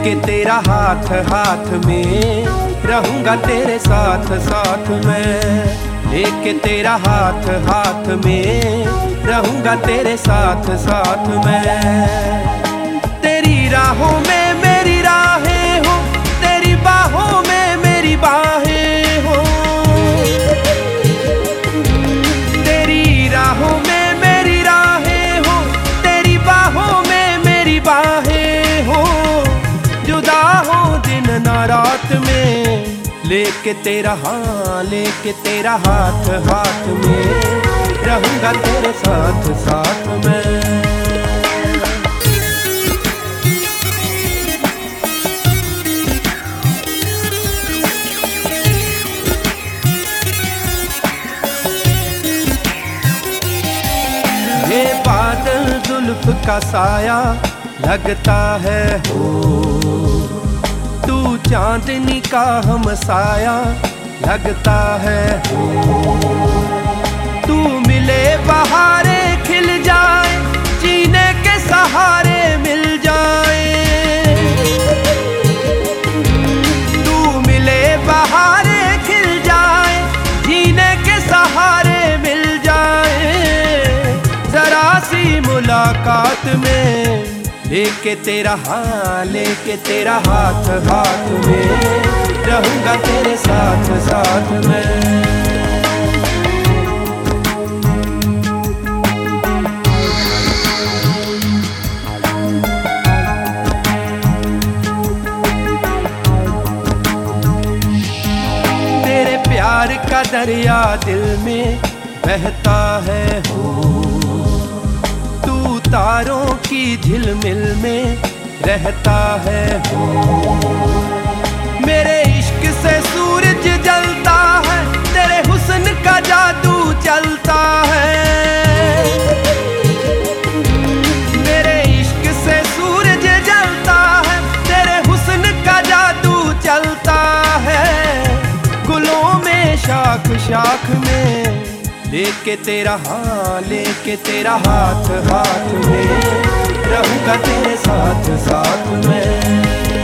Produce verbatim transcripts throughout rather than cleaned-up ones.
लेके तेरा हाथ हाथ में रहूंगा तेरे साथ साथ में। लेके तेरा हाथ हाथ में रहूंगा तेरे साथ साथ में। तेरी राहों में मेरी राहें हो, तेरी बाहों में मेरी बाहें हो। तेरी राहों में मेरी राहें हो, तेरी बाहों में मेरी बाहें हो। जुदा हो दिन ना रात में, लेके तेरा हाँ लेके तेरा हाथ हाथ में रहूंगा तेरे साथ साथ में। ये बादल जुल्फ का साया लगता है हो, तू चांदनी का हमसाया लगता है हो। तू मिले बहारे खिल जाए, जीने के सहारे मिल जाए। तू मिले बहारे खिल जाए, जीने के सहारे मिल जाए। जरा सी मुलाकात में लेके तेरा हाँ लेके तेरा हाथ हाथ में रहूंगा तेरे साथ साथ में। तेरे प्यार का दरिया दिल में बहता है हो, तारों की झिलमिल में रहता है हो। मेरे इश्क से सूरज जलता है, तेरे हुस्न का जादू चलता है। मेरे इश्क से सूरज जलता है, तेरे हुस्न का जादू चलता है। गुलों में शाख शाख में लेके तेरा हाँ लेके तेरा हाथ हाथ में रहूंगा तेरे साथ साथ में।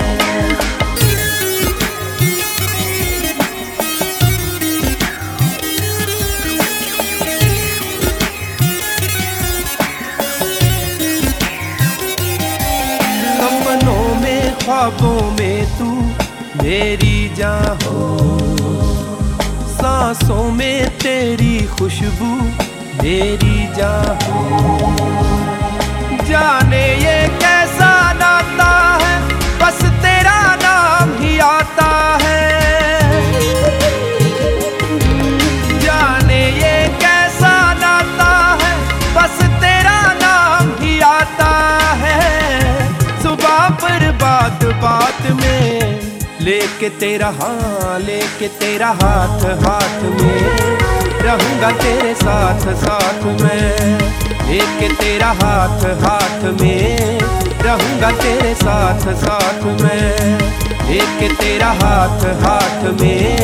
सपनों में ख्वाबों में तू मेरी जान हो, सांसों में तेरी खुशबू मेरी जान हो। जाने ये कैसा नाता है, बस तेरा नाम ही आता है। जाने ये कैसा नाता है, बस तेरा नाम ही आता है। सुबह पर बात बात में लेके तेरा हाँ लेके तेरा हाथ हाथ में रहूंगा तेरे साथ साथ में। लेके तेरा हाथ हाथ में रहूंगा तेरे साथ साथ में। लेके तेरा हाथ हाथ में